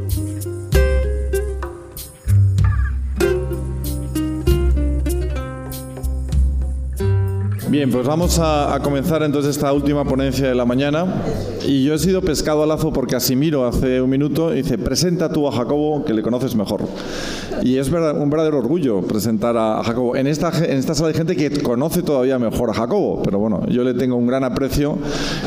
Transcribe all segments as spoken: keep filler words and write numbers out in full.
Bien, pues vamos a, a comenzar entonces esta última ponencia de la mañana. Y yo he sido pescado al lazo por Casimiro hace un minuto y dice, presenta tú a Jacobo, que le conoces mejor. Y es verdad, un verdadero orgullo presentar a, a Jacobo. En esta, en esta sala hay gente que conoce todavía mejor a Jacobo, pero bueno, yo le tengo un gran aprecio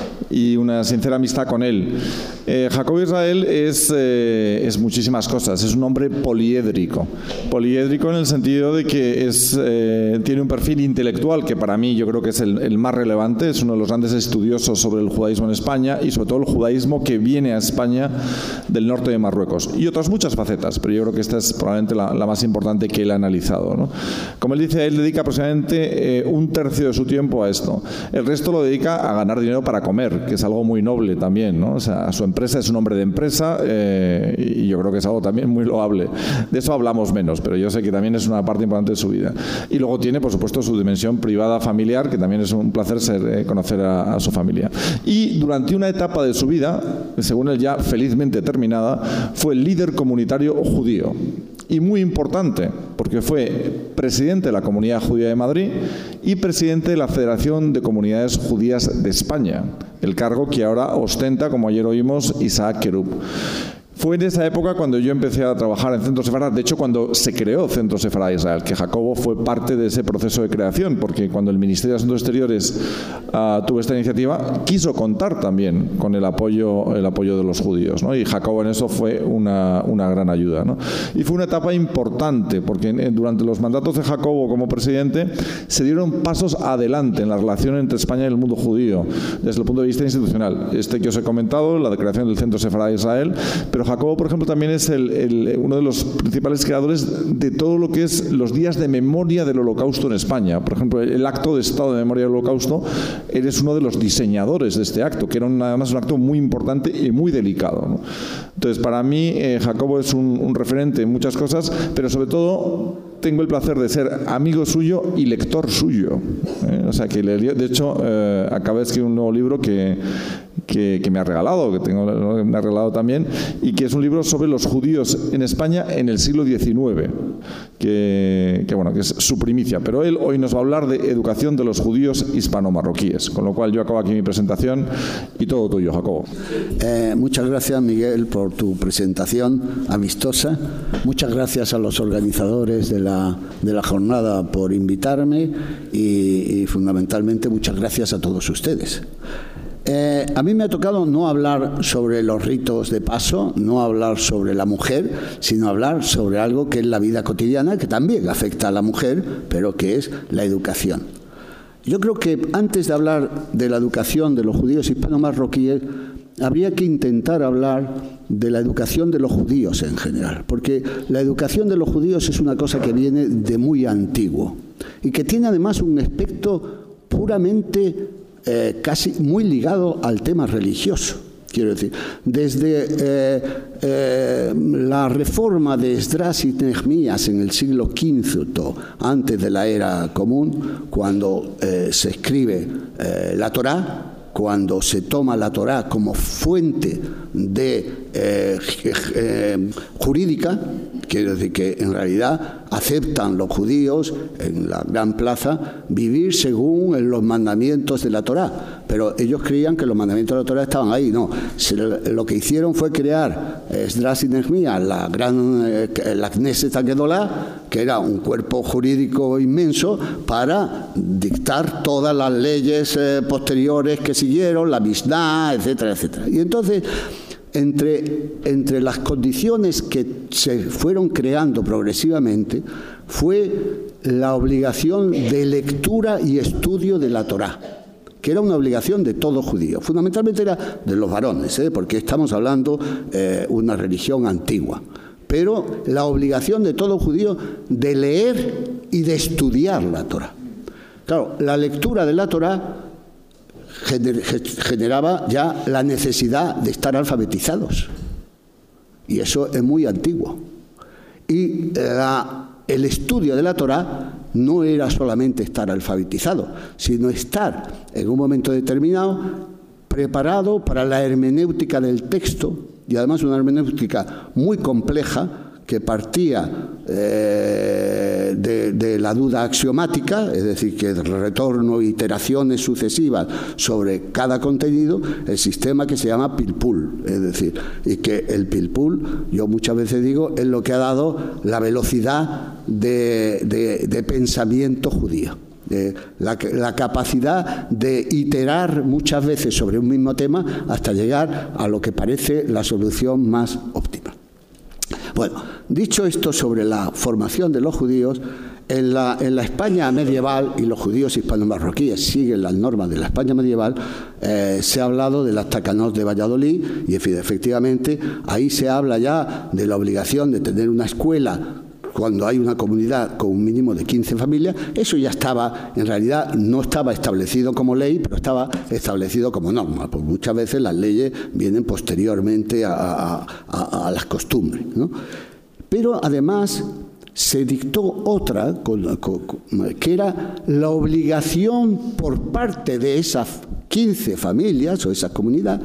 y una sincera amistad con él. Eh, Jacobo Israel es, eh, es muchísimas cosas. Es un hombre poliédrico. Poliédrico en el sentido de que es, eh, tiene un perfil intelectual que para mí yo creo que es el, el más relevante. Es uno de los grandes estudiosos sobre el judaísmo en España y sobre todo el judaísmo que viene a España del norte de Marruecos. Y otras muchas facetas, pero yo creo que esta es probablemente la, la más importante que él ha analizado, ¿no? Como él dice, él dedica aproximadamente eh, un tercio de su tiempo a esto. El resto lo dedica a ganar dinero para comer, que es algo muy noble también, ¿no? O sea, su empresa es un hombre de empresa eh, y yo creo que es algo también muy loable. De eso hablamos menos, pero yo sé que también es una parte importante de su vida. Y luego tiene, por supuesto, su dimensión privada familiar, que también es un placer ser, eh, conocer a, a su familia. Y durante una etapa de su vida, según él ya felizmente terminada, fue líder comunitario judío. Y muy importante, porque fue presidente de la Comunidad Judía de Madrid y presidente de la Federación de Comunidades Judías de España, el cargo que ahora ostenta, como ayer oímos, Isaac Kerub. Fue en esa época cuando yo empecé a trabajar en Centro Sefarad, de hecho cuando se creó Centro Sefarad Israel, que Jacobo fue parte de ese proceso de creación, porque cuando el Ministerio de Asuntos Exteriores uh, tuvo esta iniciativa, quiso contar también con el apoyo, el apoyo de los judíos, ¿no? Y Jacobo en eso fue una, una gran ayuda, ¿no? Y fue una etapa importante, porque en, durante los mandatos de Jacobo como presidente se dieron pasos adelante en la relación entre España y el mundo judío, desde el punto de vista institucional. Este que os he comentado, la creación del Centro Sefarad Israel, pero Jacobo, por ejemplo, también es el, el, uno de los principales creadores de todo lo que es los días de memoria del Holocausto en España. Por ejemplo, el acto de Estado de Memoria del Holocausto, él es uno de los diseñadores de este acto, que era un, además un acto muy importante y muy delicado, ¿no? Entonces, para mí, eh, Jacobo es un, un referente en muchas cosas, pero sobre todo tengo el placer de ser amigo suyo y lector suyo, ¿eh? O sea, que le, de hecho, eh, acabo de escribir un nuevo libro que, que, que me ha regalado, que tengo, me ha regalado también, y que es un libro sobre los judíos en España en el siglo diecinueve, que, que, bueno, que es su primicia. Pero él hoy nos va a hablar de educación de los judíos hispano-marroquíes, con lo cual yo acabo aquí mi presentación y todo tuyo, Jacobo. Eh, muchas gracias, Miguel, por tu presentación amistosa. Muchas gracias a los organizadores de la de la jornada por invitarme y, y fundamentalmente muchas gracias a todos ustedes. Eh, a mí me ha tocado no hablar sobre los ritos de paso, no hablar sobre la mujer, sino hablar sobre algo que es la vida cotidiana, que también afecta a la mujer, pero que es la educación. Yo creo que antes de hablar de la educación de los judíos hispano-marroquíes, habría que intentar hablar de la educación de los judíos en general, porque la educación de los judíos es una cosa que viene de muy antiguo y que tiene además un aspecto puramente eh, casi muy ligado al tema religioso. Quiero decir, desde eh, eh, la reforma de Esdras y Nehemías en el siglo quince, antes de la era común, cuando eh, se escribe eh, la Torá, cuando se toma la Torá como fuente de eh, eh, jurídica, quiero decir que en realidad aceptan los judíos en la gran plaza vivir según los mandamientos de la Torá, pero ellos creían que los mandamientos de la Torá estaban ahí. No, lo que hicieron fue crear Esdras y Nehemías, la gran eh, la Knesset HaGedolá, que era un cuerpo jurídico inmenso para dictar todas las leyes eh, posteriores que siguieron, la Mishnah, etcétera, etcétera. Y entonces, entre, entre las condiciones que se fueron creando progresivamente fue la obligación de lectura y estudio de la Torá, que era una obligación de todo judío. Fundamentalmente era de los varones, ¿eh? porque estamos hablando de eh, una religión antigua. Pero la obligación de todo judío de leer y de estudiar la Torá. Claro, la lectura de la Torá generaba ya la necesidad de estar alfabetizados. Y eso es muy antiguo. Y la, el estudio de la Torá no era solamente estar alfabetizado, sino estar en un momento determinado preparado para la hermenéutica del texto, y además una hermenéutica muy compleja, que partía eh, de, de la duda axiomática, es decir, que el retorno, iteraciones sucesivas sobre cada contenido, el sistema que se llama Pilpul, es decir, y que el Pilpul, yo muchas veces digo, es lo que ha dado la velocidad de, de, de pensamiento judío. Eh, la, la capacidad de iterar muchas veces sobre un mismo tema hasta llegar a lo que parece la solución más óptima. Bueno, dicho esto sobre la formación de los judíos, en la, en la España medieval, y los judíos hispano-marroquíes siguen las normas de la España medieval, eh, se ha hablado de las Takanot de Valladolid, y efectivamente ahí se habla ya de la obligación de tener una escuela cuando hay una comunidad con un mínimo de quince familias. Eso ya estaba, en realidad no estaba establecido como ley, pero estaba establecido como norma, porque muchas veces las leyes vienen posteriormente a, a, a, a las costumbres, ¿no? Pero además se dictó otra, con, con, que era la obligación por parte de esas quince familias o esa comunidad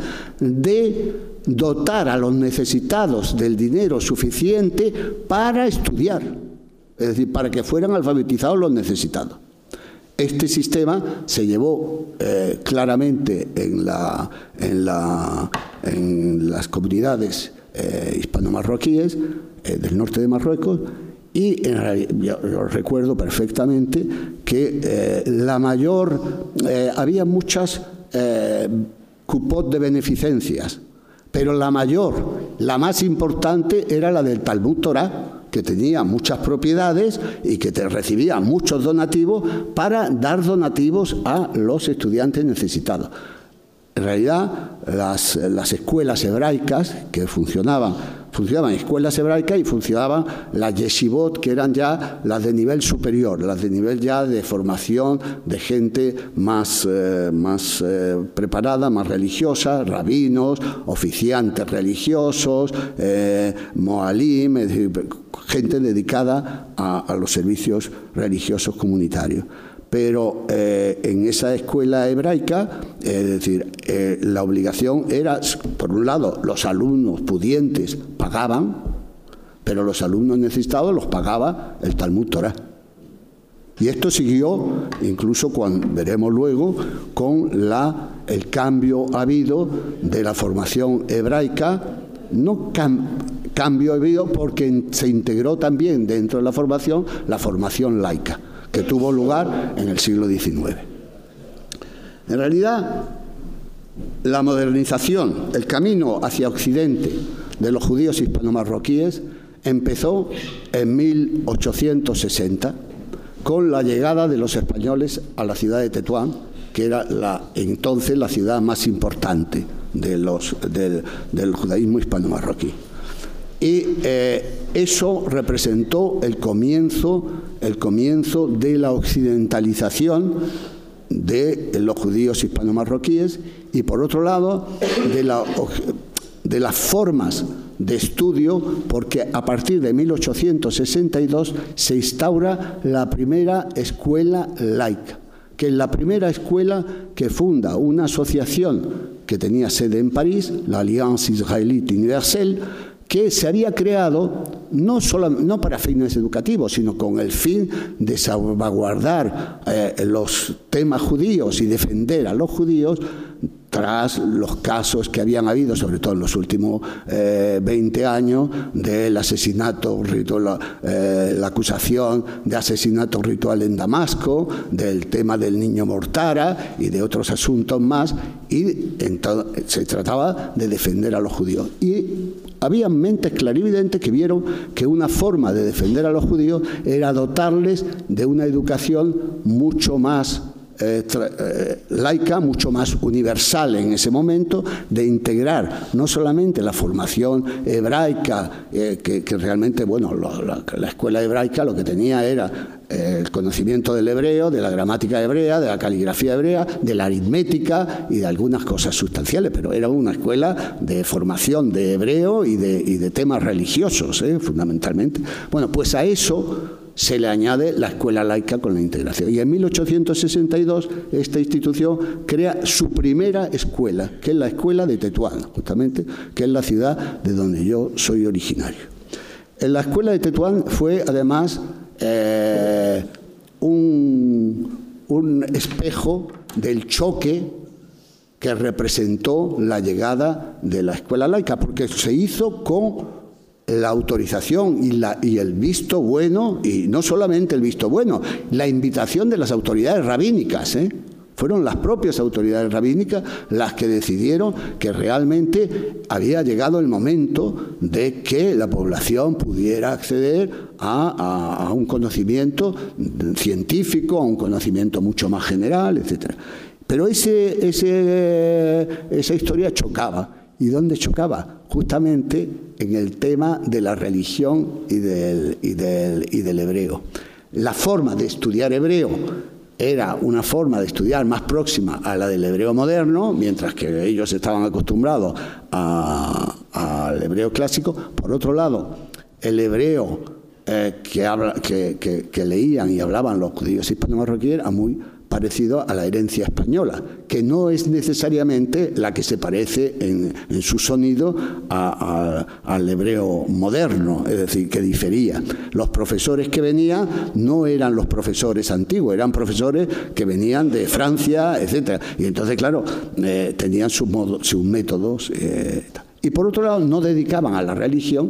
de dotar a los necesitados del dinero suficiente para estudiar, es decir, para que fueran alfabetizados los necesitados. Este sistema se llevó eh, claramente en, la, en, la, en las comunidades eh, hispano-marroquíes eh, del norte de Marruecos, y en realidad, yo, yo recuerdo perfectamente que eh, la mayor, eh, había muchas eh, cupot de beneficencias, pero la mayor, la más importante, era la del Talmud Torá, que tenía muchas propiedades y que te recibía muchos donativos para dar donativos a los estudiantes necesitados. En realidad, las, las escuelas hebraicas que funcionaban, funcionaban escuelas hebraicas y funcionaban las yeshivot, que eran ya las de nivel superior, las de nivel ya de formación de gente más, eh, más eh, preparada, más religiosa, rabinos, oficiantes religiosos, eh, moalim, es decir, gente dedicada a, a los servicios religiosos comunitarios. Pero eh, en esa escuela hebraica, es decir, eh, la obligación era, por un lado, los alumnos pudientes pagaban, pero los alumnos necesitados los pagaba el Talmud Torá. Y esto siguió, incluso cuando veremos luego, con la, el cambio habido de la formación hebraica, no cam, cambio habido porque se integró también dentro de la formación la formación laica, que tuvo lugar en el siglo diecinueve. En realidad, la modernización, el camino hacia Occidente de los judíos hispano-marroquíes empezó en mil ochocientos sesenta con la llegada de los españoles a la ciudad de Tetuán, que era la, entonces la ciudad más importante de los, del, del judaísmo hispano-marroquí. Y eh, eso representó el comienzo, el comienzo de la occidentalización de los judíos hispano-marroquíes y, por otro lado, de, la, de las formas de estudio, porque a partir de mil ochocientos sesenta y dos se instaura la primera escuela laica, que es la primera escuela que funda una asociación que tenía sede en París, la Alliance Israélite Universelle, que se había creado no, solo, no para fines educativos, sino con el fin de salvaguardar eh, los temas judíos y defender a los judíos tras los casos que habían habido, sobre todo en los últimos eh, veinte años, del asesinato ritual, eh, la acusación de asesinato ritual en Damasco, del tema del niño Mortara y de otros asuntos más, y entonces se trataba de defender a los judíos. Y había mentes clarividentes que vieron que una forma de defender a los judíos era dotarles de una educación mucho más Eh, tra, eh, laica, mucho más universal en ese momento, de integrar no solamente la formación hebraica, eh, que, que realmente, bueno, lo, la, la escuela hebraica lo que tenía era eh, el conocimiento del hebreo, de la gramática hebrea, de la caligrafía hebrea, de la aritmética y de algunas cosas sustanciales, pero era una escuela de formación de hebreo y de, y de temas religiosos, eh, fundamentalmente. Bueno, pues a eso se le añade la escuela laica con la integración. Y en mil ochocientos sesenta y dos esta institución crea su primera escuela, que es la escuela de Tetuán, justamente, que es la ciudad de donde yo soy originario. En la escuela de Tetuán fue además eh, un, un espejo del choque que representó la llegada de la escuela laica, porque se hizo con la autorización y, la, y el visto bueno, y no solamente el visto bueno, la invitación de las autoridades rabínicas, ¿eh? Fueron las propias autoridades rabínicas las que decidieron que realmente había llegado el momento de que la población pudiera acceder a, a, a un conocimiento científico, a un conocimiento mucho más general, etcétera. Pero ese, ese, esa historia chocaba. ¿Y dónde chocaba? Justamente en el tema de la religión y del, y del, y del hebreo. La forma de estudiar hebreo era una forma de estudiar más próxima a la del hebreo moderno, mientras que ellos estaban acostumbrados a, al hebreo clásico. Por otro lado, el hebreo eh, que, habla, que, que, que leían y hablaban los judíos hispano-marroquíes era muy parecido a la herencia española, que no es necesariamente la que se parece en, en su sonido a, a, al hebreo moderno, es decir, que difería. Los profesores que venían no eran los profesores antiguos, eran profesores que venían de Francia, etcétera. Y entonces, claro, eh, tenían sus, modos, sus métodos. Eh, y por otro lado, no dedicaban a la religión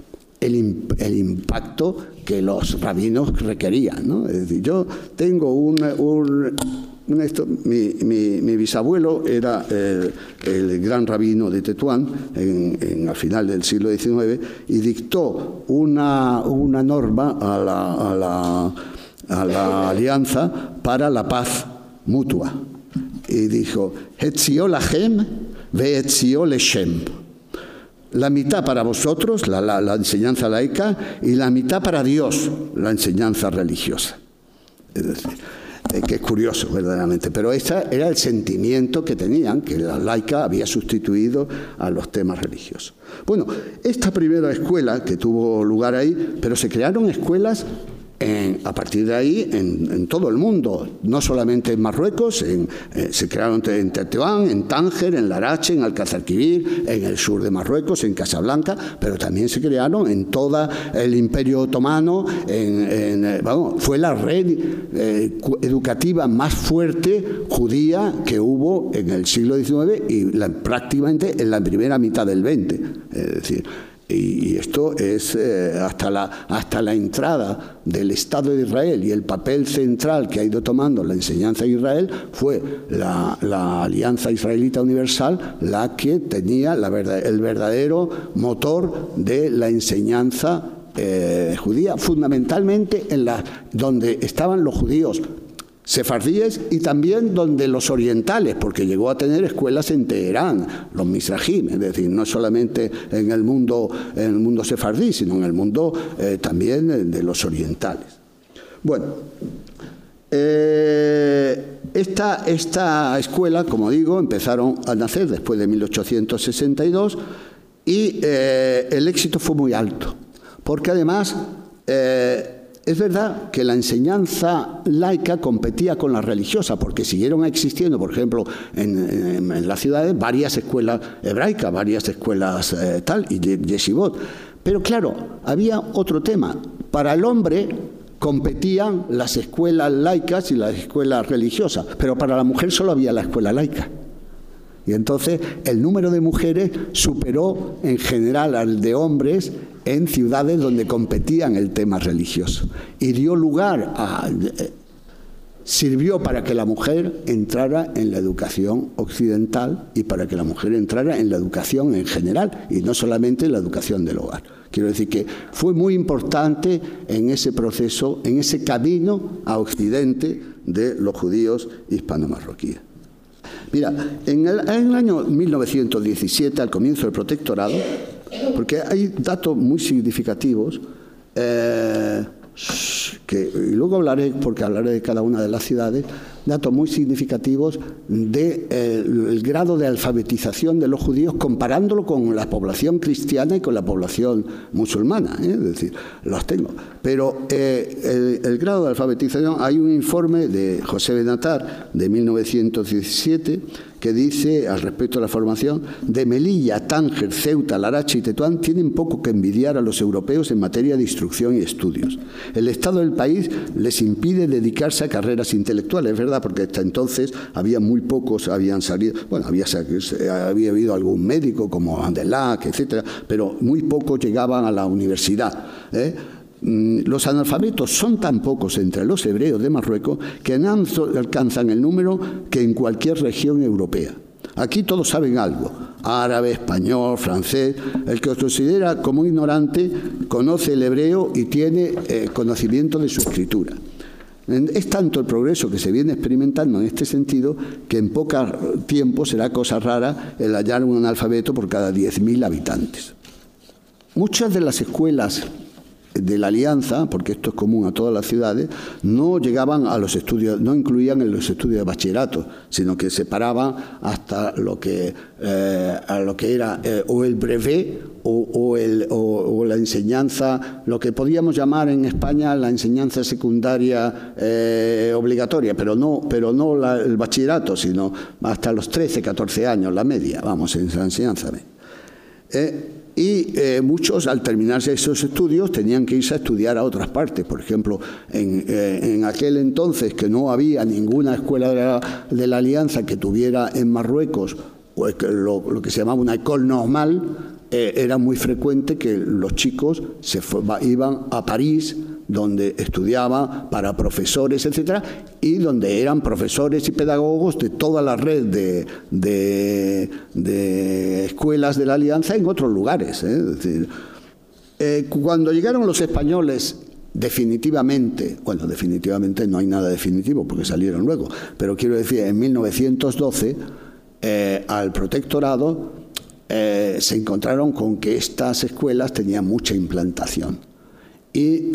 El, el impacto que los rabinos requerían, ¿no? Es decir, yo tengo un... un, un esto, mi, mi, mi bisabuelo era el, el gran rabino de Tetuán en, en, al final del siglo diecinueve y dictó una, una norma a la, a, la, a la Alianza para la Paz Mutua. Y dijo, Etzio lachem ve etzio leshem. La mitad para vosotros, la, la, la enseñanza laica, y la mitad para Dios, la enseñanza religiosa. Es decir, eh, que es curioso, verdaderamente. Pero ese era el sentimiento que tenían, que la laica había sustituido a los temas religiosos. Bueno, esta primera escuela que tuvo lugar ahí, pero se crearon escuelas En, a partir de ahí en, en todo el mundo, no solamente en Marruecos, en, eh, se crearon en Tetuán, en Tánger, en Larache, en Alcázar-Quibir, en el sur de Marruecos, en Casablanca, pero también se crearon en todo el Imperio Otomano, en, en, eh, vamos, fue la red eh, educativa más fuerte judía que hubo en el siglo diecinueve y la, prácticamente en la primera mitad del veinte, es decir, y esto es eh, hasta, la, hasta la entrada del Estado de Israel y el papel central que ha ido tomando la enseñanza de Israel fue la, la Alianza Israelita Universal la que tenía la verdad, el verdadero motor de la enseñanza eh, judía, fundamentalmente en la, donde estaban los judíos sefardíes y también donde los orientales, porque llegó a tener escuelas en Teherán, los Mizrahim, es decir, no solamente en el mundo, en el mundo sefardí, sino en el mundo eh, también de los orientales. Bueno, eh, esta, esta escuela, como digo, empezaron a nacer después de mil ochocientos sesenta y dos y eh, el éxito fue muy alto, porque además... Eh, Es verdad que la enseñanza laica competía con la religiosa, porque siguieron existiendo, por ejemplo, en, en, en las ciudades, varias escuelas hebraicas, varias escuelas eh, tal, y yeshivot. Pero claro, había otro tema. Para el hombre competían las escuelas laicas y las escuelas religiosas, pero para la mujer solo había la escuela laica. Y entonces el número de mujeres superó en general al de hombres en ciudades donde competían el tema religioso. Y dio lugar a... Eh, sirvió para que la mujer entrara en la educación occidental y para que la mujer entrara en la educación en general y no solamente en la educación del hogar. Quiero decir que fue muy importante en ese proceso, en ese camino a Occidente de los judíos hispano-marroquíes. Mira, en el, en el año mil novecientos diecisiete, al comienzo del protectorado, porque hay datos muy significativos, eh, que, y luego hablaré, porque hablaré de cada una de las ciudades, datos muy significativos del de, grado de alfabetización de los judíos comparándolo con la población cristiana y con la población musulmana, ¿eh? Es decir, los tengo. Pero eh, el, el grado de alfabetización, hay un informe de José Benatar de mil novecientos diecisiete que dice, al respecto de la formación, de Melilla, Tánger, Ceuta, Larache y Tetuán tienen poco que envidiar a los europeos en materia de instrucción y estudios. El estado del país les impide dedicarse a carreras intelectuales, es verdad, porque hasta entonces había muy pocos, habían salido, bueno, había, había habido algún médico como Andelac, etcétera, pero muy pocos llegaban a la universidad, ¿eh? Los analfabetos son tan pocos entre los hebreos de Marruecos que no alcanzan el número que en cualquier región europea. Aquí todos saben algo, árabe, español, francés. El que os considera como ignorante conoce el hebreo y tiene eh, conocimiento de su escritura. Es tanto el progreso que se viene experimentando en este sentido que en poco tiempo será cosa rara el hallar un analfabeto por cada diez mil habitantes. Muchas de las escuelas de la Alianza, porque esto es común a todas las ciudades, no llegaban a los estudios, no incluían en los estudios de bachillerato, sino que separaban hasta lo que, eh, a lo que era eh, o el brevet o, o, el, o, o la enseñanza, lo que podíamos llamar en España la enseñanza secundaria eh, obligatoria, pero no, pero no la, el bachillerato, sino hasta los trece, catorce años, la media, vamos, en la enseñanza media. Eh, Y eh, muchos, al terminarse esos estudios, tenían que irse a estudiar a otras partes. Por ejemplo, en, eh, en aquel entonces que no había ninguna escuela de la, de la Alianza que tuviera en Marruecos pues, lo, lo que se llamaba una école normal, eh, era muy frecuente que los chicos se iban a París, donde estudiaban para profesores, etcétera, y donde eran profesores y pedagogos de toda la red de, de, de escuelas de la Alianza en otros lugares. ¿eh? Es decir, eh, cuando llegaron los españoles definitivamente, bueno, definitivamente no hay nada definitivo porque salieron luego, pero quiero decir, en mil novecientos doce, eh, al protectorado eh, se encontraron con que estas escuelas tenían mucha implantación. Y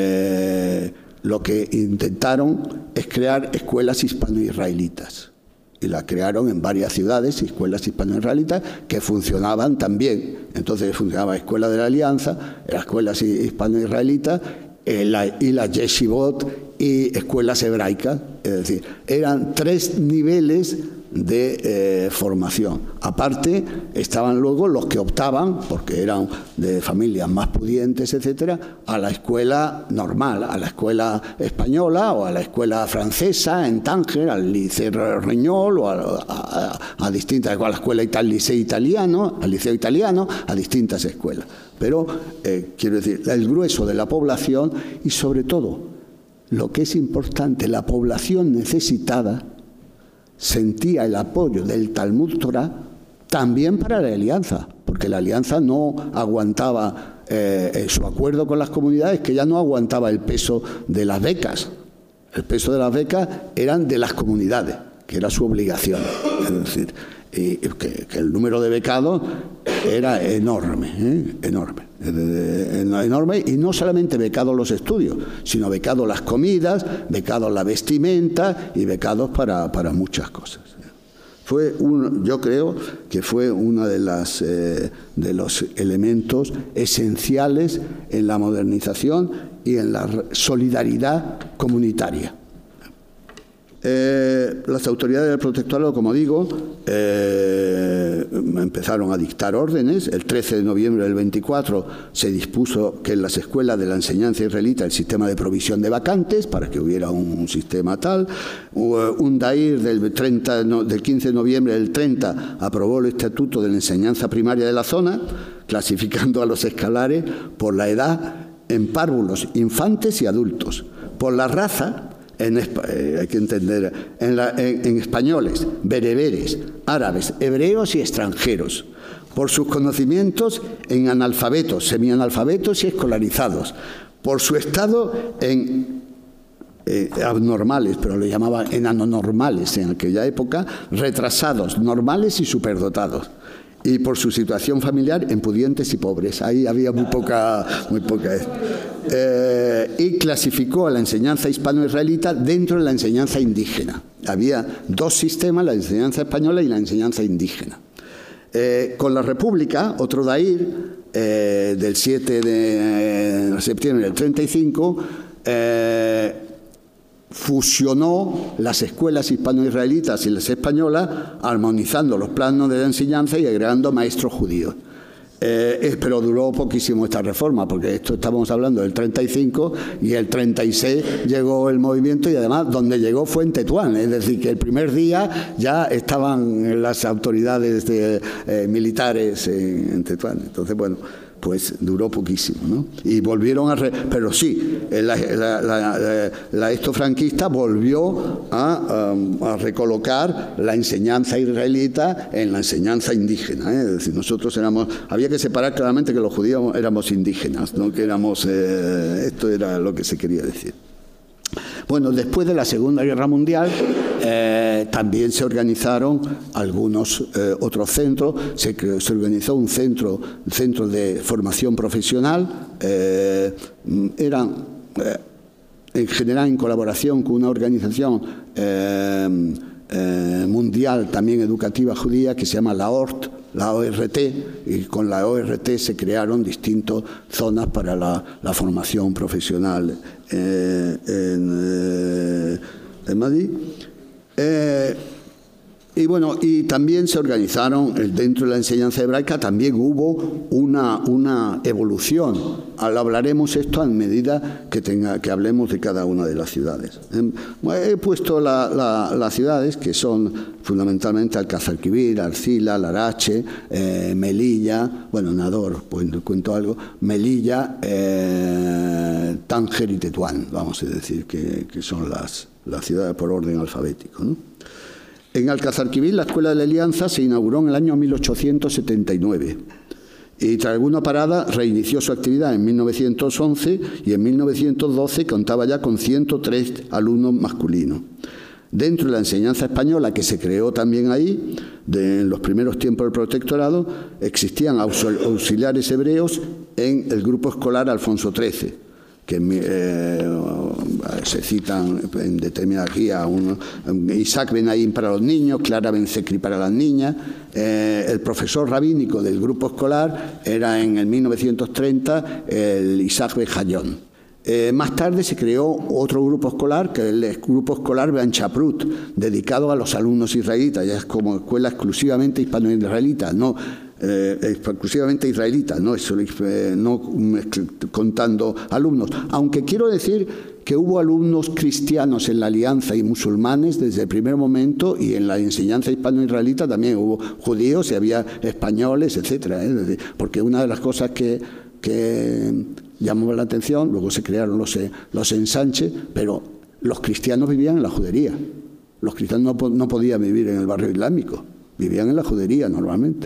eh, lo que intentaron es crear escuelas hispano-israelitas. Y la crearon en varias ciudades, escuelas hispano-israelitas, que funcionaban también. Entonces funcionaba la Escuela de la Alianza, las escuelas hispano-israelitas, eh, la, y la yeshivot y escuelas hebraicas. Es decir, eran tres niveles de eh, formación. Aparte, estaban luego los que optaban, porque eran de familias más pudientes, etcétera, a la escuela normal, a la escuela española o a la escuela francesa en Tánger, al Liceo Reñol o a, a, a, a distintas, a la escuela al liceo italiano, al liceo italiano, a distintas escuelas. Pero, eh, quiero decir, el grueso de la población y sobre todo, lo que es importante, la población necesitada sentía el apoyo del Talmud Torah también para la Alianza, porque la Alianza no aguantaba eh, su acuerdo con las comunidades, que ya no aguantaba el peso de las becas. El peso de las becas eran de las comunidades, que era su obligación. Es decir, y que, que el número de becados era enorme, ¿eh? enorme, enorme, y no solamente becados los estudios, sino becados las comidas, becados la vestimenta y becados para, para muchas cosas. Fue un, yo creo que fue uno de, las, eh, de los elementos esenciales en la modernización y en la solidaridad comunitaria. Eh, las autoridades del protectorado, como digo, eh, empezaron a dictar órdenes. El trece de noviembre del veinticuatro se dispuso que en las escuelas de la enseñanza israelita el sistema de provisión de vacantes, para que hubiera un, un sistema tal. Un dair del, treinta, no, del quince de noviembre del treinta aprobó el estatuto de la enseñanza primaria de la zona, clasificando a los escolares por la edad en párvulos, infantes y adultos, por la raza. En, eh, hay que entender, en, la, en, en españoles, bereberes, árabes, hebreos y extranjeros, por sus conocimientos en analfabetos, semianalfabetos y escolarizados, por su estado en eh, abnormales, pero le llamaban en anonormales en aquella época, retrasados, normales y superdotados, y por su situación familiar en pudientes y pobres. Ahí había muy poca... Muy poca eh, y clasificó a la enseñanza hispano-israelita dentro de la enseñanza indígena. había dos sistemas, la enseñanza española y la enseñanza indígena. Eh, con la República, otro Dair, eh, del siete de septiembre del treinta y cinco, eh, fusionó las escuelas hispano-israelitas y las españolas, armonizando los planos de la enseñanza y agregando maestros judíos. Eh, pero duró poquísimo esta reforma, porque esto estamos hablando del treinta y cinco y el treinta y seis llegó el movimiento, y además donde llegó fue en Tetuán, es decir, que el primer día ya estaban las autoridades de, eh, militares en, en Tetuán. Entonces, bueno, pues duró poquísimo, ¿no? Y volvieron a... Re, pero sí, la, la, la, la esto franquista volvió a, um, a recolocar la enseñanza israelita en la enseñanza indígena, ¿eh? Es decir, nosotros éramos... Había que separar claramente que los judíos éramos indígenas, no que éramos... Eh, esto era lo que se quería decir. Bueno, después de la Segunda Guerra Mundial eh, también se organizaron algunos eh, otros centros. Se, se organizó un centro, centro de formación profesional. Eh, eran, eh, en general, en colaboración con una organización eh, eh, mundial también educativa judía que se llama la O R T, la O R T, y con la O R T se crearon distintas zonas para la, la formación profesional eh, en, eh, en Madrid. Eh, y bueno, y también se organizaron, dentro de la enseñanza hebraica también hubo una, una evolución. Ahora hablaremos esto a medida que, tenga, que hablemos de cada una de las ciudades. He puesto las la, la ciudades que son fundamentalmente Alcázar-Quibir, Arcila, Larache, eh, Melilla, bueno, Nador, pues cuento algo, Melilla, eh, Tánger y Tetuán, vamos a decir, que, que son las, las ciudades por orden alfabético, ¿no? En Alcázar-Quibir, la Escuela de la Alianza se inauguró en el año mil ochocientos setenta y nueve y tras alguna parada reinició su actividad en mil novecientos once y en mil novecientos doce contaba ya con ciento tres alumnos masculinos. Dentro de la enseñanza española, que se creó también ahí, de, en los primeros tiempos del protectorado, existían auxiliares hebreos en el grupo escolar Alfonso trece, que eh, se citan en determinadas guías, un, un Isaac Benaín para los niños, Clara Ben-Zekri para las niñas. Eh, el profesor rabínico del grupo escolar era en el mil novecientos treinta el Isaac Ben-Hayón. Eh, más tarde se creó otro grupo escolar, que es el grupo escolar Ben Chaprut, dedicado a los alumnos israelitas, ya es como escuela exclusivamente hispano-israelita, no eh, exclusivamente israelita, no, eso, eh, no contando alumnos. Aunque quiero decir que hubo alumnos cristianos en la Alianza y musulmanes desde el primer momento, y en la enseñanza hispano-israelita también hubo judíos y había españoles, etcétera, ¿eh? Es decir, porque una de las cosas que, que llamó la atención, luego se crearon los, los ensanches, pero los cristianos vivían en la judería. Los cristianos no, no podían vivir en el barrio islámico, vivían en la judería normalmente.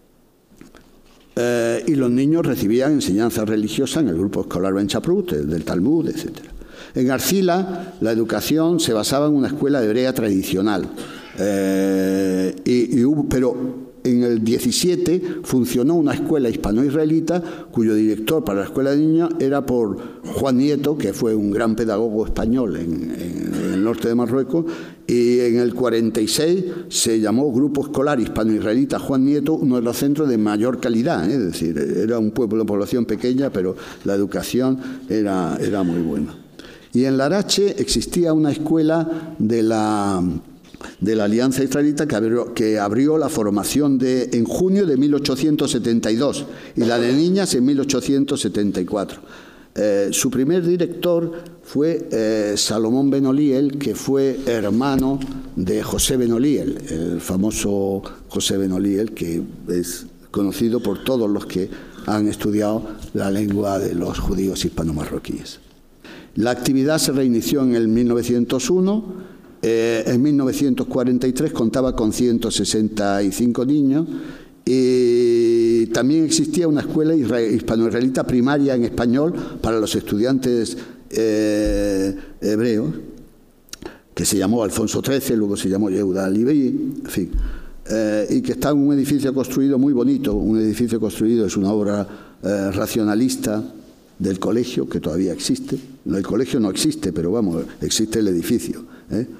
Eh, y los niños recibían enseñanza religiosa en el grupo escolar Ben Chaprut, del Talmud, etcétera. En Arcila, la educación se basaba en una escuela hebrea tradicional, eh, y, y hubo, pero en el diecisiete funcionó una escuela hispano-israelita cuyo director para la escuela de niños era por Juan Nieto, que fue un gran pedagogo español en, en, en el norte de Marruecos, y en el cuarenta y seis se llamó Grupo Escolar Hispano-Israelita Juan Nieto, uno de los centros de mayor calidad, ¿eh? Es decir, era un pueblo de población pequeña, pero la educación era, era muy buena. Y en Larache existía una escuela de la... de la Alianza Israelita que abrió, que abrió la formación de, en junio de mil ochocientos setenta y dos y la de niñas en mil ochocientos setenta y cuatro. Eh, su primer director fue eh, Salomón Ben-Oliel, que fue hermano de José Ben-Oliel, el famoso José Ben-Oliel, que es conocido por todos los que han estudiado la lengua de los judíos hispano-marroquíes. La actividad se reinició en el mil novecientos uno. Eh, en mil novecientos cuarenta y tres contaba con ciento sesenta y cinco niños, y también existía una escuela hispano-israelita primaria en español para los estudiantes eh, hebreos, que se llamó Alfonso trece, luego se llamó Yehuda Leví, en fin, eh, y que está en un edificio construido muy bonito, un edificio construido, es una obra eh, racionalista del colegio, que todavía existe. El colegio no existe, pero vamos, existe el edificio, ¿eh?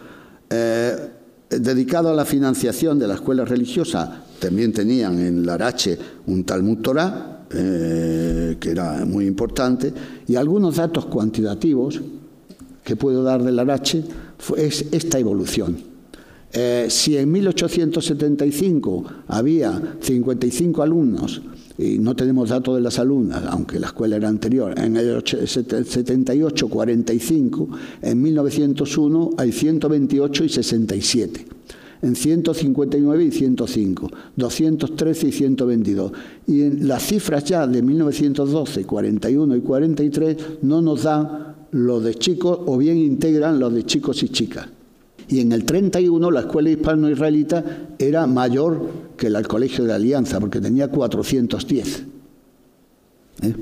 Eh, dedicado a la financiación de la escuela religiosa, también tenían en Larache un Talmud Torá, eh, que era muy importante, y algunos datos cuantitativos que puedo dar de Larache es esta evolución. Eh, si en mil ochocientos setenta y cinco había cincuenta y cinco alumnos, y no tenemos datos de las alumnas, aunque la escuela era anterior, en el setenta y ocho, cuarenta y cinco, en mil novecientos uno hay ciento veintiocho y sesenta y siete, en ciento cincuenta y nueve y ciento cinco, doscientos trece y ciento veintidós. Y en las cifras ya de mil novecientos doce, cuarenta y uno y cuarenta y tres no nos dan los de chicos, o bien integran los de chicos y chicas. Y en el treinta y uno la escuela hispano-israelita era mayor que el Colegio de la Alianza, porque tenía cuatrocientos diez. ¿Eh?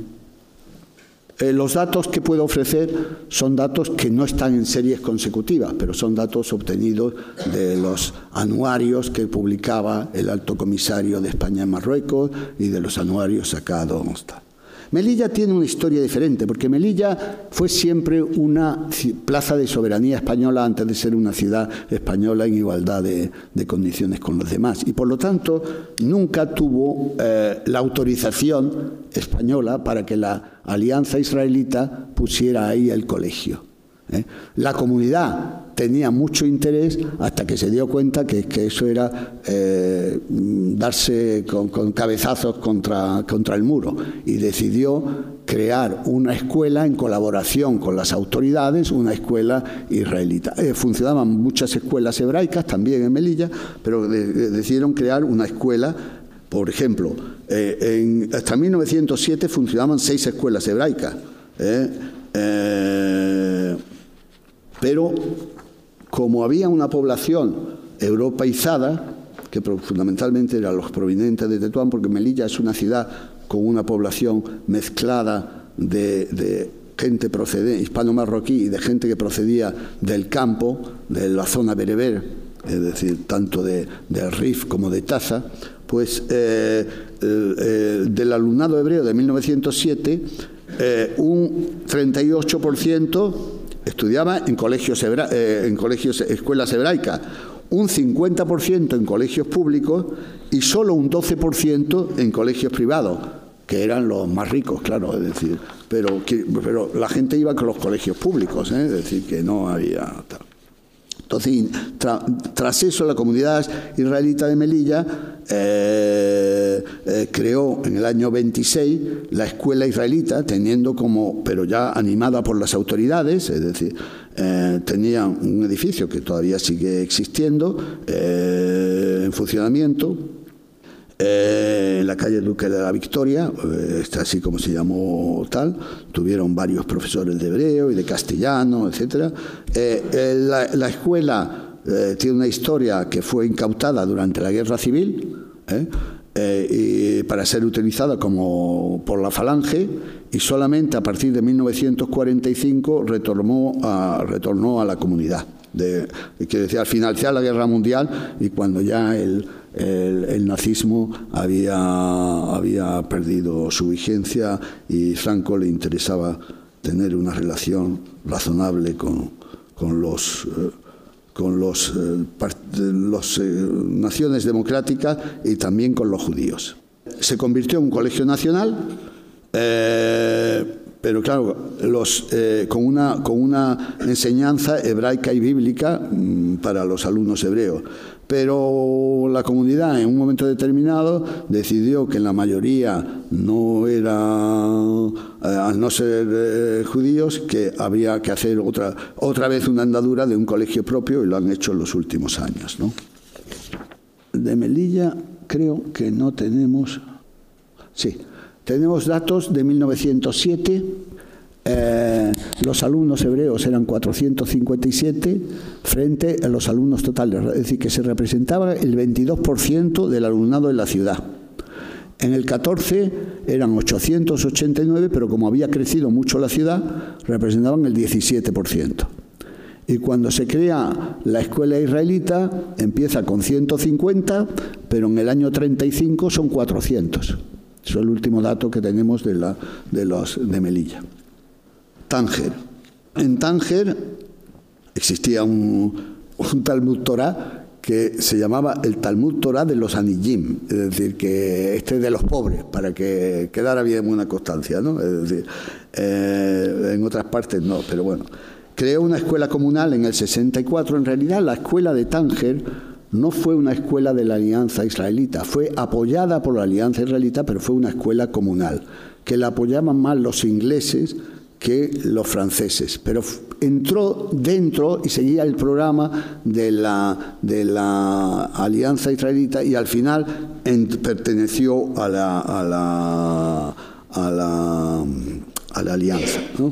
Eh, los datos que puedo ofrecer son datos que no están en series consecutivas, pero son datos obtenidos de los anuarios que publicaba el Alto Comisario de España en Marruecos y de los anuarios sacados. Melilla tiene una historia diferente, porque Melilla fue siempre una plaza de soberanía española antes de ser una ciudad española en igualdad de, de condiciones con los demás. Y por lo tanto, nunca tuvo eh, la autorización española para que la Alianza Israelita pusiera ahí el colegio. ¿eh? La comunidad tenía mucho interés hasta que se dio cuenta que, que eso era eh, darse con, con cabezazos contra, contra el muro, y decidió crear una escuela en colaboración con las autoridades, una escuela israelita. Eh, funcionaban muchas escuelas hebraicas también en Melilla, pero de, de, decidieron crear una escuela. Por ejemplo, eh, en, hasta mil novecientos siete funcionaban seis escuelas hebraicas, eh, eh, pero como había una población europeizada, que fundamentalmente eran los provenientes de Tetuán, porque Melilla es una ciudad con una población mezclada de, de gente procedente, hispano-marroquí, y de gente que procedía del campo, de la zona bereber, es decir, tanto de, de Rif como de Taza, pues eh, eh, del alumnado hebreo de mil novecientos siete, eh, un treinta y ocho por ciento estudiaba en colegios, hebra eh, en colegios, escuelas hebraicas, un cincuenta por ciento en colegios públicos y solo un doce por ciento en colegios privados, que eran los más ricos, claro, es decir, pero, que, pero la gente iba con los colegios públicos, ¿eh? Es decir, que no había tal. Entonces, tra tras eso, la comunidad israelita de Melilla eh, eh, creó en el año veintiséis la escuela israelita, teniendo como, pero ya animada por las autoridades, es decir, eh, tenía un edificio que todavía sigue existiendo, eh, en funcionamiento, Eh, en la calle Duque de la Victoria, eh, está así como se llamó tal, tuvieron varios profesores de hebreo y de castellano, etcétera. Eh, eh, la, la escuela eh, tiene una historia que fue incautada durante la Guerra Civil, eh, eh, y para ser utilizada como por la Falange, y solamente a partir de mil novecientos cuarenta y cinco retornó a, retornó a la comunidad. De, que decía, al finalizar la Guerra Mundial y cuando ya el, el, el nazismo había, había perdido su vigencia y Franco le interesaba tener una relación razonable con, con los, eh, con los, eh, part, los eh, naciones democráticas y también con los judíos. Se convirtió en un colegio nacional, eh, pero claro, los, eh, con, una, con una enseñanza hebraica y bíblica mmm, para los alumnos hebreos. Pero la comunidad en un momento determinado decidió que en la mayoría no era, eh, al no ser eh, judíos, que había que hacer otra, otra vez una andadura de un colegio propio, y lo han hecho en los últimos años, ¿no? De Melilla creo que no tenemos... Sí. Tenemos datos de mil novecientos siete, eh, los alumnos hebreos eran cuatrocientos cincuenta y siete frente a los alumnos totales, es decir, que se representaba el veintidós por ciento del alumnado en la ciudad. En el catorce eran ochocientos ochenta y nueve, pero como había crecido mucho la ciudad, representaban el diecisiete por ciento. Y cuando se crea la escuela israelita, empieza con ciento cincuenta, pero en el año treinta y cinco son cuatrocientos. Eso es el último dato que tenemos de, la, de, los, de Melilla. Tánger. En Tánger existía un, un Talmud Torá que se llamaba el Talmud Torá de los Aniyim, es decir, que este de los pobres, para que quedara bien una constancia, ¿no? Es decir, eh, en otras partes no, pero bueno. Creó una escuela comunal en el sesenta y cuatro. En realidad, la escuela de Tánger no fue una escuela de la Alianza Israelita, fue apoyada por la Alianza Israelita, pero fue una escuela comunal, que la apoyaban más los ingleses que los franceses, pero entró dentro y seguía el programa de la, de la Alianza Israelita y al final en, perteneció a la, a la, a la, a la Alianza, ¿no?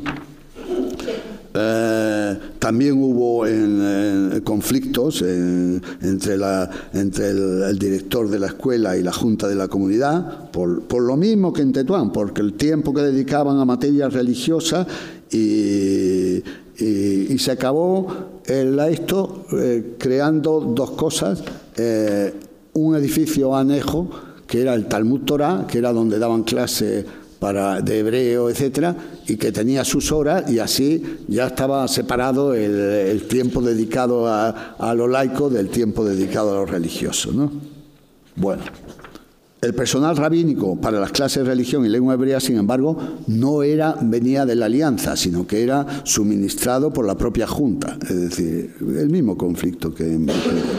Eh, también hubo en, en, conflictos en, entre, la, entre el, el director de la escuela y la junta de la comunidad, por, por lo mismo que en Tetuán, porque el tiempo que dedicaban a materias religiosas y, y, y se acabó el, esto eh, creando dos cosas, eh, un edificio anejo que era el Talmud Torá, que era donde daban clases para de hebreo, etcétera, y que tenía sus horas, y así ya estaba separado el, el tiempo dedicado a, a lo laico del tiempo dedicado a lo religioso, ¿no? Bueno, el personal rabínico para las clases de religión y lengua hebrea, sin embargo, no era venía de la Alianza, sino que era suministrado por la propia Junta, es decir, el mismo conflicto que en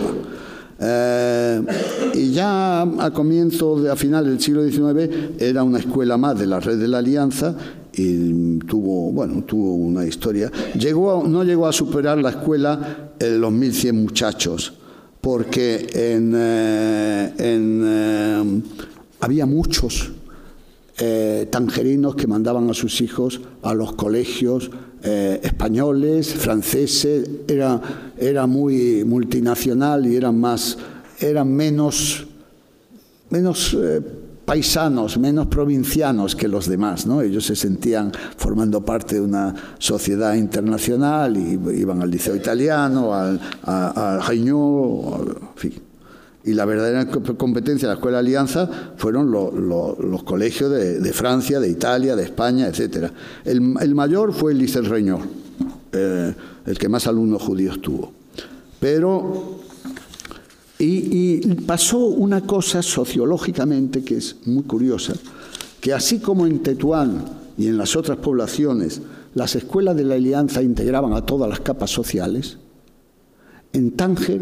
Eh, y ya a comienzo, de, a finales del siglo diecinueve, era una escuela más de la red de la Alianza y tuvo, bueno, tuvo una historia. Llegó, no llegó a superar la escuela en los mil cien muchachos, porque en, eh, en, eh, había muchos eh, tangerinos que mandaban a sus hijos a los colegios Eh, españoles, franceses, era, era muy multinacional y eran más, eran menos, menos eh, paisanos, menos provincianos que los demás, ¿no? Ellos se sentían formando parte de una sociedad internacional y iban al liceo italiano, al, a, a Regnault, en fin. Y la verdadera competencia de la Escuela de Alianza fueron lo, lo, los colegios de, de Francia, de Italia, de España, etcétera. El, el mayor fue el Liceo Regnault, eh, el que más alumnos judíos tuvo. Pero, y, y pasó una cosa sociológicamente que es muy curiosa, que así como en Tetuán y en las otras poblaciones las escuelas de la Alianza integraban a todas las capas sociales, en Tánger,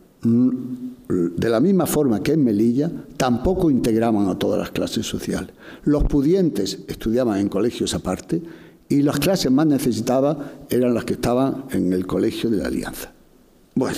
de la misma forma que en Melilla, tampoco integraban a todas las clases sociales. Los pudientes estudiaban en colegios aparte y las clases más necesitadas eran las que estaban en el colegio de la Alianza. Bueno,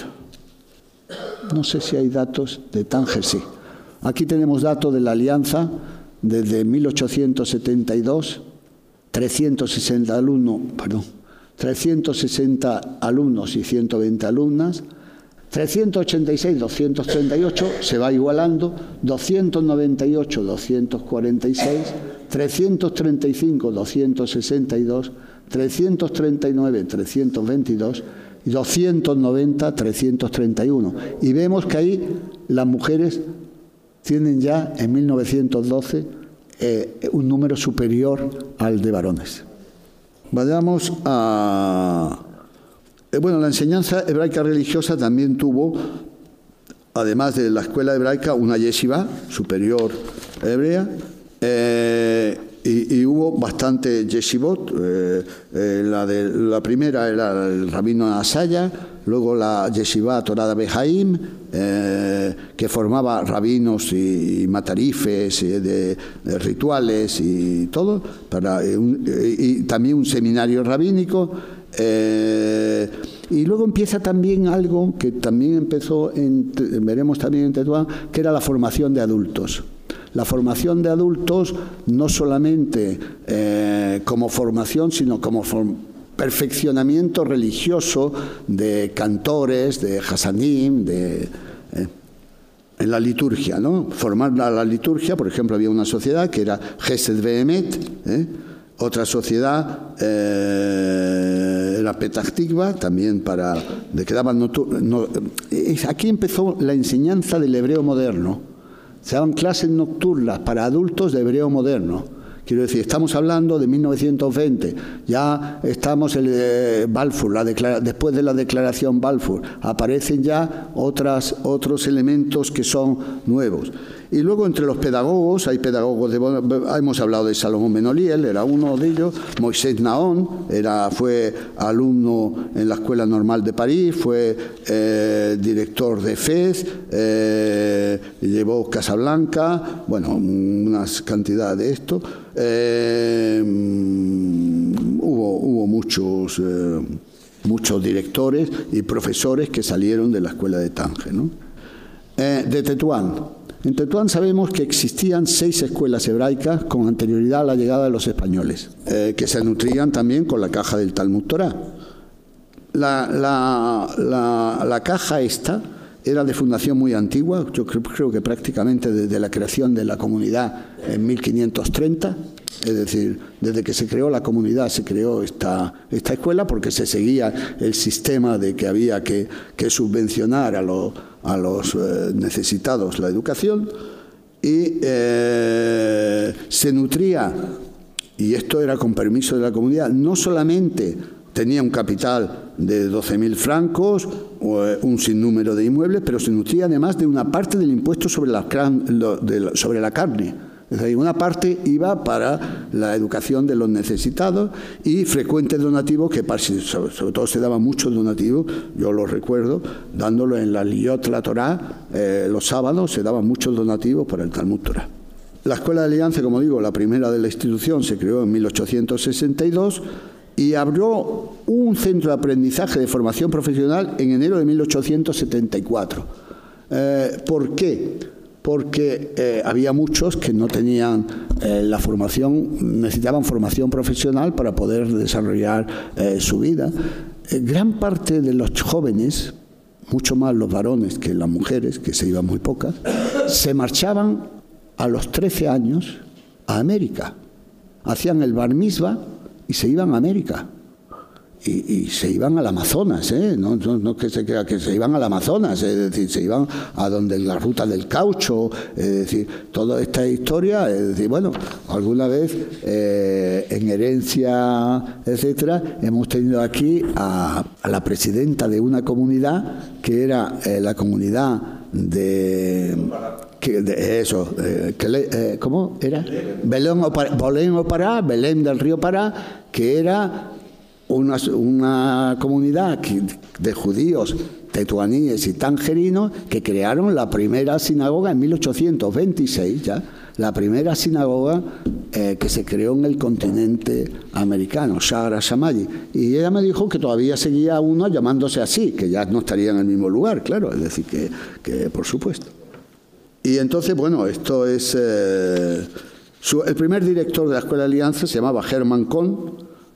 no sé si hay datos de Tánger, sí. Aquí tenemos datos de la Alianza desde mil ochocientos setenta y dos, trescientos sesenta alumnos, perdón, trescientos sesenta alumnos y ciento veinte alumnas, trescientos ochenta y seis, doscientos treinta y ocho, se va igualando, doscientos noventa y ocho, doscientos cuarenta y seis, trescientos treinta y cinco, doscientos sesenta y dos, trescientos treinta y nueve, trescientos veintidós y doscientos noventa, trescientos treinta y uno. Y vemos que ahí las mujeres tienen ya en mil novecientos doce eh, un número superior al de varones. Vayamos a... Bueno, la enseñanza hebraica religiosa también tuvo, además de la escuela hebraica, una yeshiva superior hebrea, eh, y, y hubo bastante yeshivot. Eh, eh, la, de, la primera era el rabino Asaya, luego la yeshiva Torah de Behaim, eh, que formaba rabinos y, y matarifes y de, de rituales y todo, para, y, un, y, y también un seminario rabínico. Eh, y luego empieza también algo que también empezó, en, veremos también en Tetuán, que era la formación de adultos. La formación de adultos no solamente eh, como formación, sino como form perfeccionamiento religioso de cantores, de hasanim, de, eh, en la liturgia, ¿no? Formar la, la liturgia, por ejemplo, había una sociedad que era Gesed Behemet, ¿eh? Otra sociedad eh, era Petach Tikva, también para de que daban no, aquí empezó la enseñanza del hebreo moderno. Se daban clases nocturnas para adultos de hebreo moderno, Quiero decir, estamos hablando de mil novecientos veinte, ya estamos en eh, Balfour, la declara, después de la declaración Balfour, aparecen ya otras, otros elementos que son nuevos. Y luego entre los pedagogos, hay pedagogos, de, hemos hablado de Salomón Benoliel, era uno de ellos, Moisés Naón, era, fue alumno en la Escuela Normal de París, fue eh, director de F E S, eh, llevó Casablanca, bueno, una cantidad de esto. Eh, hubo, hubo muchos, eh, muchos directores y profesores que salieron de la Escuela de Tánger, ¿no? Eh, de Tetuán. En Tetuán sabemos que existían seis escuelas hebraicas con anterioridad a la llegada de los españoles, eh, que se nutrían también con la caja del Talmud Torá. La, la, la, la caja esta era de fundación muy antigua, yo creo, creo que prácticamente desde la creación de la comunidad en mil quinientos treinta, es decir, desde que se creó la comunidad se creó esta, esta escuela, porque se seguía el sistema de que había que, que subvencionar a, lo, a los eh, necesitados la educación, y eh, se nutría, y esto era con permiso de la comunidad, no solamente tenía un capital de doce mil francos, un sinnúmero de inmuebles, pero se nutría además de una parte del impuesto sobre la, sobre la carne. Es decir, una parte iba para la educación de los necesitados y frecuentes donativos, que sobre, sobre todo se daban muchos donativos, yo los recuerdo, dándolo en la Liyot la Torá, eh, los sábados se daban muchos donativos para el Talmud Torá. La Escuela de Alianza, como digo, la primera de la institución, se creó en mil ochocientos sesenta y dos, y abrió un centro de aprendizaje de formación profesional en enero de mil ochocientos setenta y cuatro. Eh, ¿Por qué? Porque eh, había muchos que no tenían eh, la formación, necesitaban formación profesional para poder desarrollar eh, su vida. Eh, gran parte de los jóvenes, mucho más los varones que las mujeres, que se iban muy pocas, se marchaban a los trece años a América. Hacían el bar mitzvah y se iban a América. Y, y se iban al Amazonas, ¿eh? no, no, no que se crea que se iban al Amazonas, es decir, se iban a donde la ruta del caucho, es decir, toda esta historia, es decir, bueno, alguna vez eh, en Herencia, etcétera, hemos tenido aquí a, a la presidenta de una comunidad que era eh, la comunidad de... Que de eso, eh, que le, eh, ¿cómo era? Belén o Pará, Belén o Pará, Belén del río Pará, que era una, una comunidad de judíos tetuaníes y tangerinos que crearon la primera sinagoga en mil ochocientos veintiséis, ya, la primera sinagoga eh, que se creó en el continente americano, Shara Shamayi. Y ella me dijo que todavía seguía uno llamándose así, que ya no estaría en el mismo lugar, claro, es decir, que, que por supuesto. Y entonces, bueno, esto es... Eh, su, el primer director de la Escuela de Alianza se llamaba Hermann Kohn,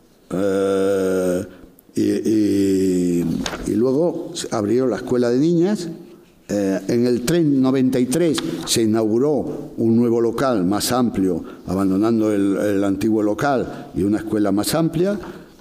eh, y, y, y luego abrió la Escuela de Niñas. Eh, en el noventa y tres se inauguró un nuevo local más amplio, abandonando el, el antiguo local, y una escuela más amplia.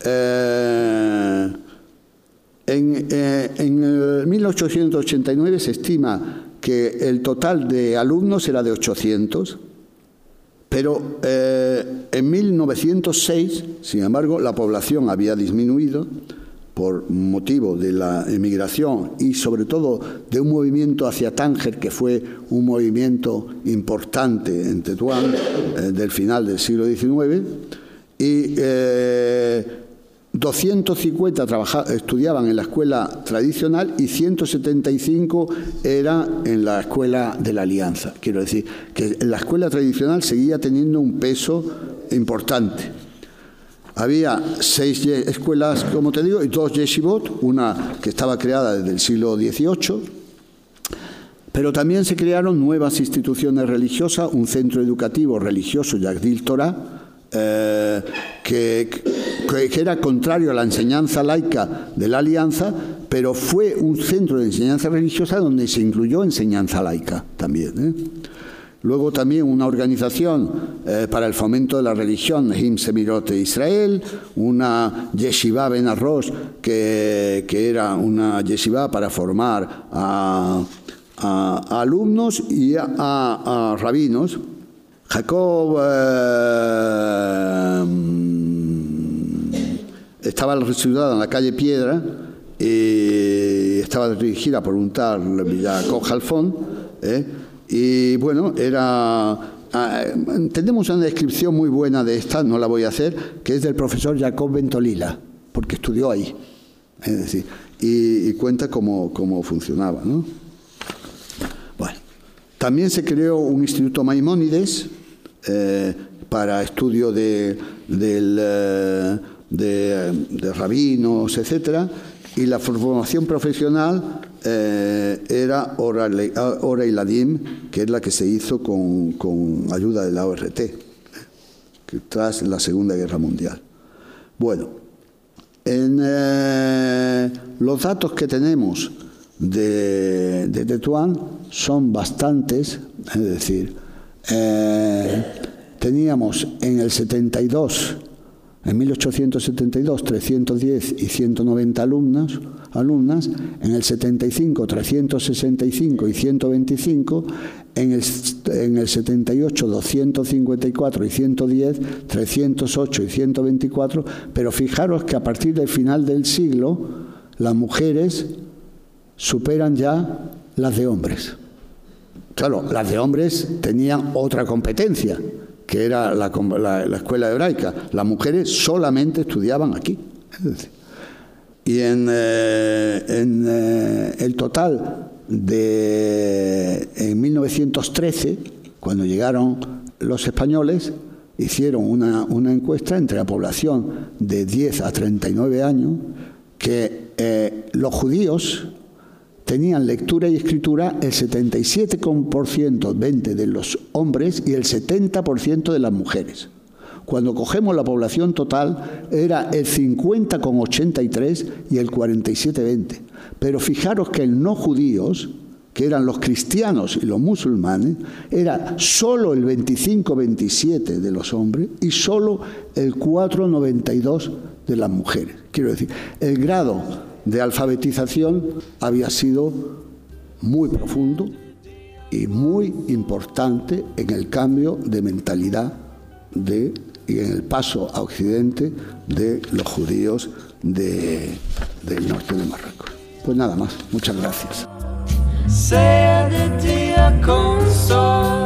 Eh, en, eh, en mil ochocientos ochenta y nueve se estima que el total de alumnos era de ochocientos, pero eh, en mil novecientos seis, sin embargo, la población había disminuido por motivo de la emigración y sobre todo de un movimiento hacia Tánger, que fue un movimiento importante en Tetuán eh, del final del siglo diecinueve, y eh, doscientos cincuenta estudiaban en la escuela tradicional y ciento setenta y cinco era en la escuela de la Alianza. Quiero decir que la escuela tradicional seguía teniendo un peso importante. Había seis escuelas, como te digo, y dos yeshivot, una que estaba creada desde el siglo dieciocho, pero también se crearon nuevas instituciones religiosas, un centro educativo religioso, Yagdil Torah, Eh, que, que, que era contrario a la enseñanza laica de la Alianza, pero fue un centro de enseñanza religiosa donde se incluyó enseñanza laica también, ¿eh? Luego también una organización eh, para el fomento de la religión, Nehim Semirot de Israel, una yeshiva Ben Arrosh, que, que era una yeshiva para formar a, a, a alumnos y a, a, a rabinos. Jacob eh, estaba residuada en la calle Piedra y estaba dirigida por un tal Jacob Jalfón, ¿eh? Y bueno, era... Eh, tenemos una descripción muy buena de esta, no la voy a hacer, que es del profesor Jacob Ventolila, porque estudió ahí, es decir, y, y cuenta cómo, cómo funcionaba, ¿no? Bueno, también se creó un Instituto Maimónides eh, para estudio de, del, eh, de, de rabinos, etcétera, y la formación profesional eh, era Ora Iladim, que es la que se hizo con, con ayuda de la O R T, eh, que tras la Segunda Guerra Mundial. Bueno, en eh, los datos que tenemos de, de Tetuán son bastantes, es decir, eh, teníamos en el setenta y dos, en mil ochocientos setenta y dos, trescientos diez y ciento noventa alumnos, alumnas, en el setenta y cinco, trescientos sesenta y cinco y ciento veinticinco, en el, en el setenta y ocho, doscientos cincuenta y cuatro y ciento diez, trescientos ocho y ciento veinticuatro, pero fijaros que a partir del final del siglo las mujeres superan ya las de hombres. Claro, las de hombres tenían otra competencia, que era la, la, la escuela hebraica. Las mujeres solamente estudiaban aquí. Es decir, y en, eh, en eh, el total de en mil novecientos trece, cuando llegaron los españoles, hicieron una, una encuesta entre la población de diez a treinta y nueve años, que eh, los judíos tenían lectura y escritura el setenta y siete por ciento de los hombres y el setenta por ciento de las mujeres. Cuando cogemos la población total era el cincuenta coma ochenta y tres y el cuarenta y siete coma veinte. Pero fijaros que en no judíos, que eran los cristianos y los musulmanes, era solo el veinticinco coma veintisiete de los hombres y solo el cuatro coma noventa y dos de las mujeres. Quiero decir, el grado de alfabetización había sido muy profundo y muy importante en el cambio de mentalidad de, y en el paso a Occidente de los judíos de, del norte de Marruecos. Pues nada más, muchas gracias.